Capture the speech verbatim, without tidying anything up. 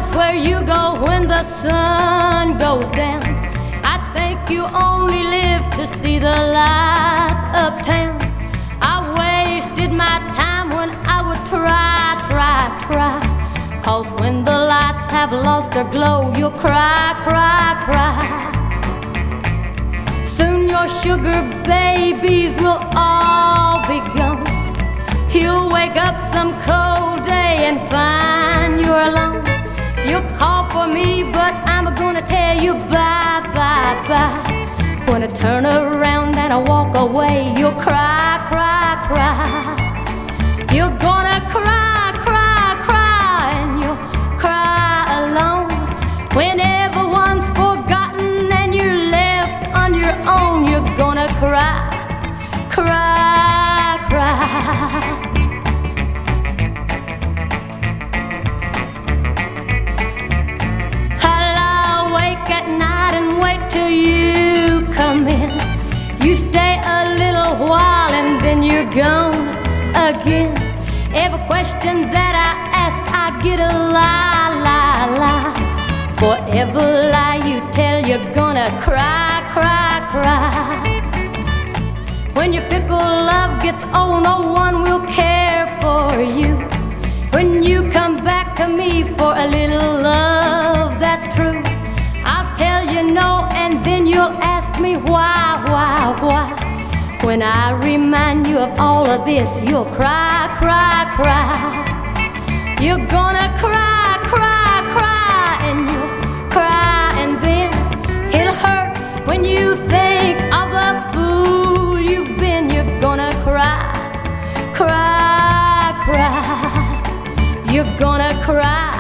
where you go when the sun goes down. I think you only live to see the lights uptown. I wasted my time when I would try, try, try. 'Cause when the lights have lost their glow, you'll cry, cry, cry. Soon your sugar babies will all be gone. You'll wake up some cold day and find you're alone. You'll call for me, but I'm gonna tell you bye, bye, bye. When I turn around and I walk away, you'll cry, cry, cry. You're gonna cry, cry, cry, and you'll cry alone. When everyone's forgotten and you're left on your own, you're gonna cry, cry, cry. At night and wait till you come in. You stay a little while and then you're gone again. Every question that I ask, I get a lie, lie, lie. For every lie you tell, you're gonna cry, cry, cry. When your fickle love gets old, no one will care for you. When you come back to me for a little love that's true, I'll tell you no, and then you'll ask me why, why, why. When I remind you of all of this, you'll cry, cry, cry. You're gonna cry, cry, cry, and you'll cry, and then it'll hurt when you think of the fool you've been. You're gonna cry, cry, cry. You're gonna cry,